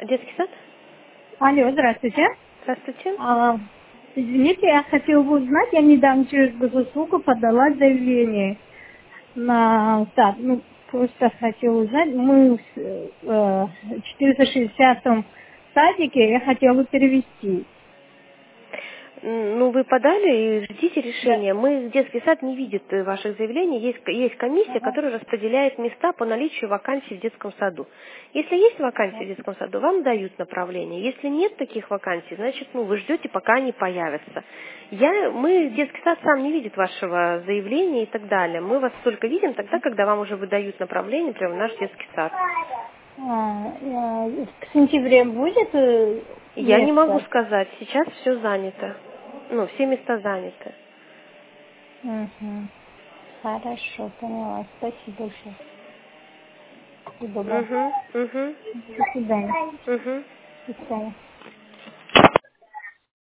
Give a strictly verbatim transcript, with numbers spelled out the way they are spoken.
Детский сад? Алло, здравствуйте. Здравствуйте. А, извините, я хотела бы узнать, я недавно через госуслугу подала заявление на сад. Ну, просто хотела узнать, мы в э, четыреста шестидесятом садике, я хотела бы перевести. М, Ну, вы подали и ждите Да. решения. Мы, детский сад не видит э, ваших заявлений. Есть, к- есть комиссия, Ага. которая распределяет места по наличию вакансий в детском саду. Если есть вакансии в детском саду, вам дают направление. Если нет таких вакансий, значит, ну, вы ждете, пока они появятся. Я, мы, детский сад сам не видит вашего заявления и так далее. Мы вас только видим тогда, когда вам уже выдают направление прямо в наш детский сад. А, э, в сентябре будет э, Я не могу место? сказать, сейчас все занято. Ну, все места заняты. Угу. Хорошо, поняла. Спасибо большое. Всего доброго. Угу, угу, До свидания. угу. До свидания.